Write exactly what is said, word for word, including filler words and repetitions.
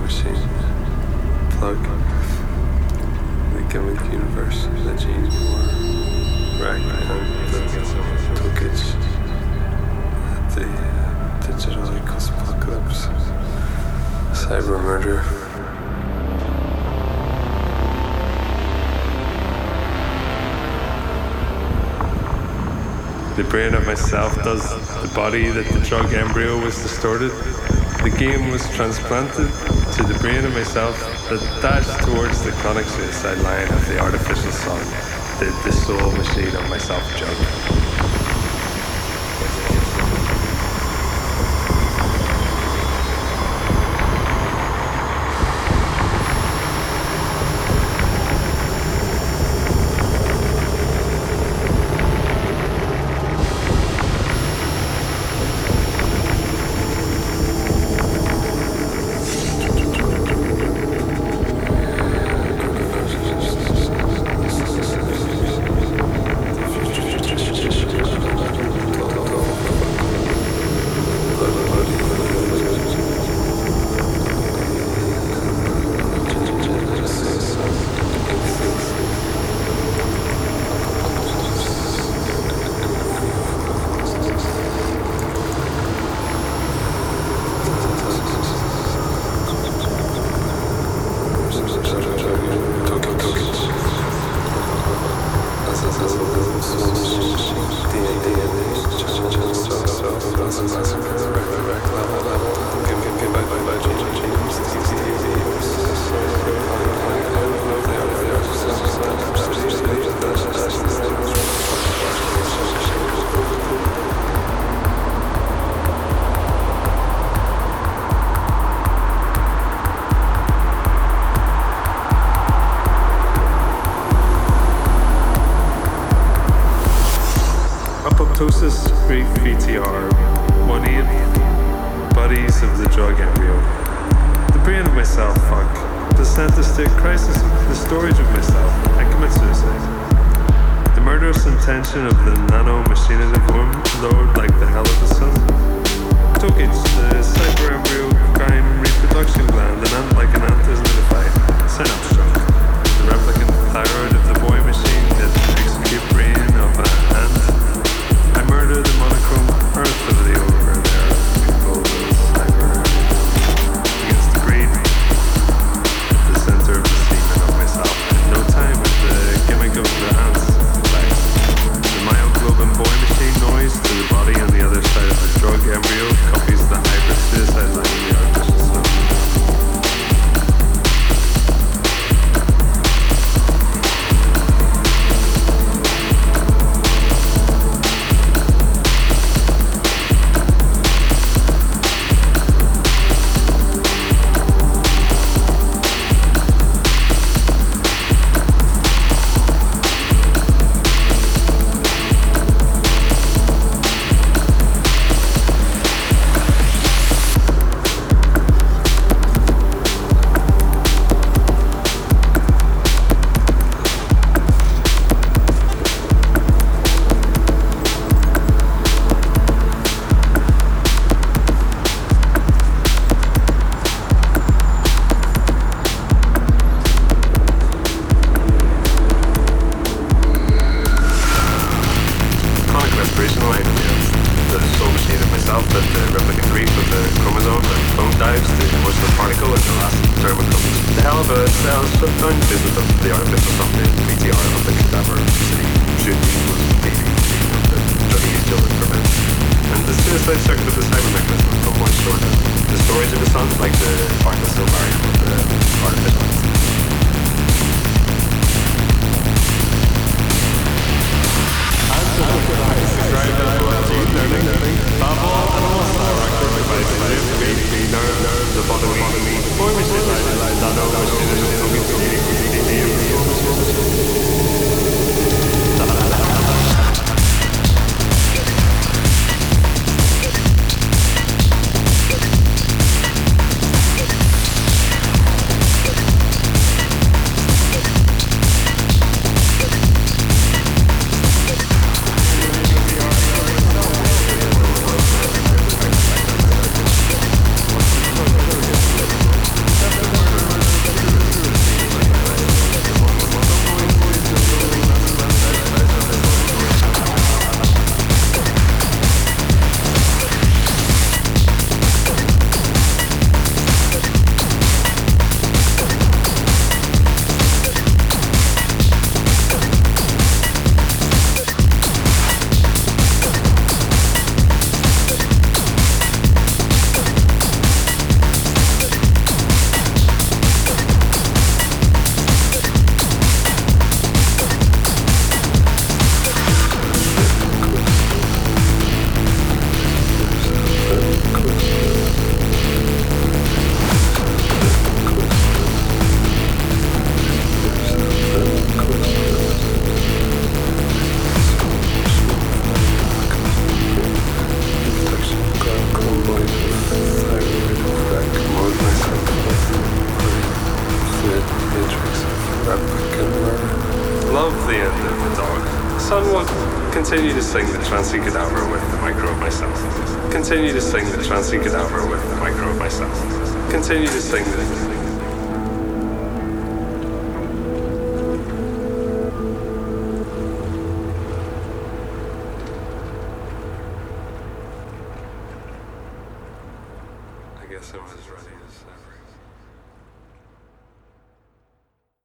machine. Plug. The gimmick universe. The gene war. Rack and the tookage. The uh, digital apocalypse. Cyber murder. The brain of myself does the body that the drug embryo was distorted. The game was transplanted to the brain of myself that dashed towards the chronic suicide line of the artificial sun, the, the soul machine of myself drug. Apoptosis, brief V T R, one eight, bodies of the drug embryo. The brain of myself, fuck. The state crisis, the storage of myself. I commit suicide. The murderous intention of the nano-machinative womb, lowered like the hell of the sun. Tokage, the cyber embryo crime reproduction gland, an ant like an ant is notified. Synapse stroke. The replicant thyroid of the boy machine, the execute brain of an ant. I murder the monochrome earth of the over there. People will cyber against the greed. The center of the semen of myself. In no time with the gimmick of the ants. Like the myoglobin boy machine noise to the body on the other side of the drug embryo copies the hybrid suicide line of the artificial sun. Continue to sing the Trancy Cadaver with the micro of myself. Continue to sing the Trancy Cadaver with the micro of myself. Continue to sing the... I guess I was ready to sever.